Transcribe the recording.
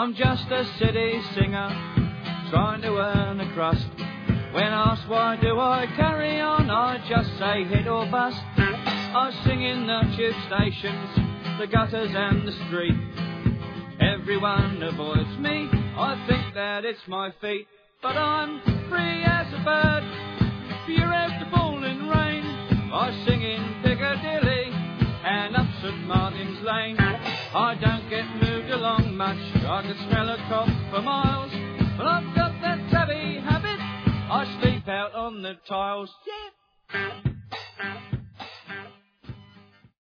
I'm just a city singer, trying to earn a crust. When asked why do I carry on, I just say hit or bust. I sing in the tube stations, the gutters and the street. Everyone avoids me, I think that it's my feet. But I'm free as a bird, pure as the falling rain. I sing in Piccadilly and up St Martin's Lane. I don't get moved along much, I can smell a cough for miles. But I've got that tabby habit, I sleep out on the tiles. Yeah.